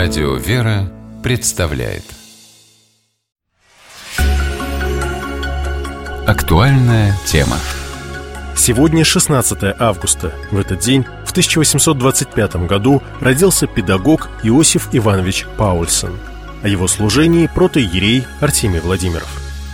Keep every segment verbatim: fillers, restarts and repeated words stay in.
Радио «Вера» представляет актуальная тема. Сегодня шестнадцатое августа. В этот день, в тысяча восемьсот двадцать пятом году, родился педагог Иосиф Иванович Паульсон. О его служении протоиерей Артемий Владимиров.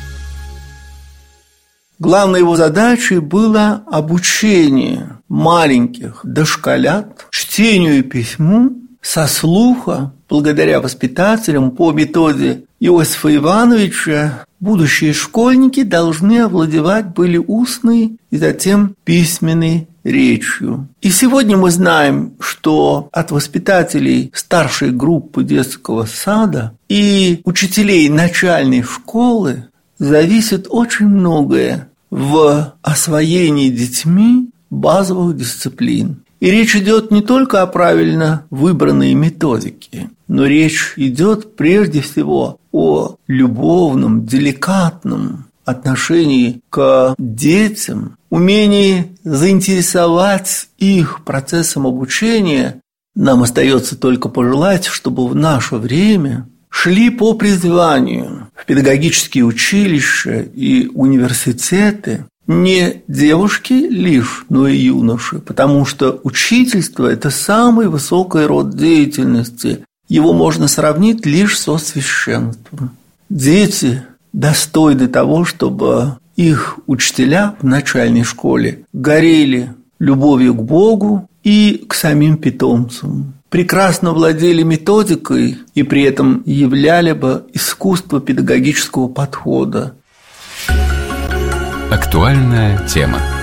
Главной его задачей было обучение маленьких дошколят чтению и письму со слуха. Благодаря воспитателям по методе Иосифа Ивановича будущие школьники должны овладевать были устной и затем письменной речью. И сегодня мы знаем, что от воспитателей старшей группы детского сада и учителей начальной школы зависит очень многое в освоении детьми базовых дисциплин. И речь идет не только о правильно выбранной методике, но речь идет прежде всего о любовном, деликатном отношении к детям, умении заинтересовать их процессом обучения. Нам остается только пожелать, чтобы в наше время шли по призванию в педагогические училища и университеты не девушки лишь, но и юноши, потому что учительство – это самый высокий род деятельности. Его можно сравнить лишь со священством. Дети достойны того, чтобы их учителя в начальной школе горели любовью к Богу и к самим питомцам, прекрасно владели методикой и при этом являли бы искусство педагогического подхода. Актуальная тема.